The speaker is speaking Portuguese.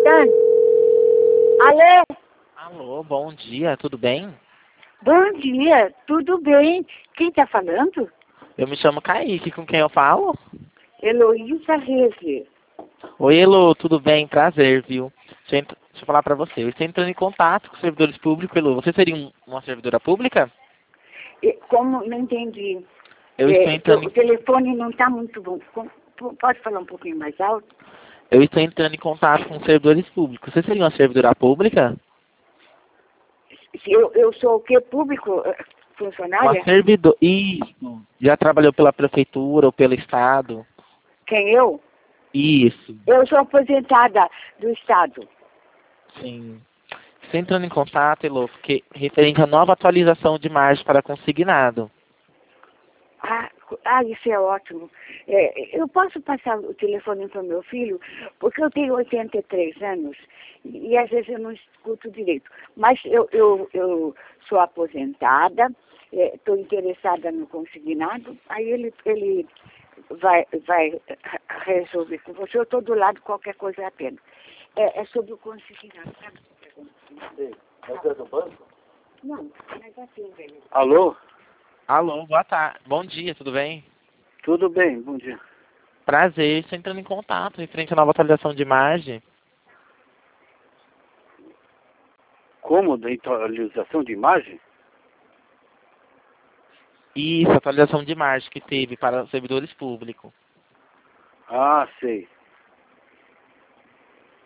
Tá. Alô? Alô, bom dia, tudo bem? Bom dia, tudo bem? Quem tá falando? Eu me chamo Kaique, com quem eu falo? Heloísa Reze. Oi, Elo, tudo bem? Prazer, viu? Deixa eu falar pra você, eu estou entrando em contato com os servidores públicos, Elo. Você seria uma servidora pública? Como? Não entendi. Eu estou entrando O telefone não tá muito bom. Pode falar um pouquinho mais alto? Eu estou entrando em contato com os servidores públicos. Você seria uma servidora pública? Eu sou o quê? Público? Uma Funcionária? servidora. Isso. Já trabalhou pela prefeitura ou pelo estado? Quem eu? Isso. Eu sou aposentada do Estado. Sim. Estou entrando em contato, Elo, porque referente à nova atualização de margem para consignado. Isso é ótimo. Eu posso passar o telefone para o meu filho, porque eu tenho 83 anos e às vezes eu não escuto direito. Mas eu sou aposentada, estou interessada no consignado, aí ele vai resolver com você. Eu estou do lado, qualquer coisa é apenas. É sobre o consignado, sabe? Sim. Mas é do banco? Não, mas assim, velho. Alô? Alô, boa tarde. Bom dia, tudo bem? Tudo bem, bom dia. Prazer, estou entrando em contato referente à nova atualização de margem. Como da atualização de imagem? Isso, atualização de margem que teve para os servidores públicos. Ah, sei.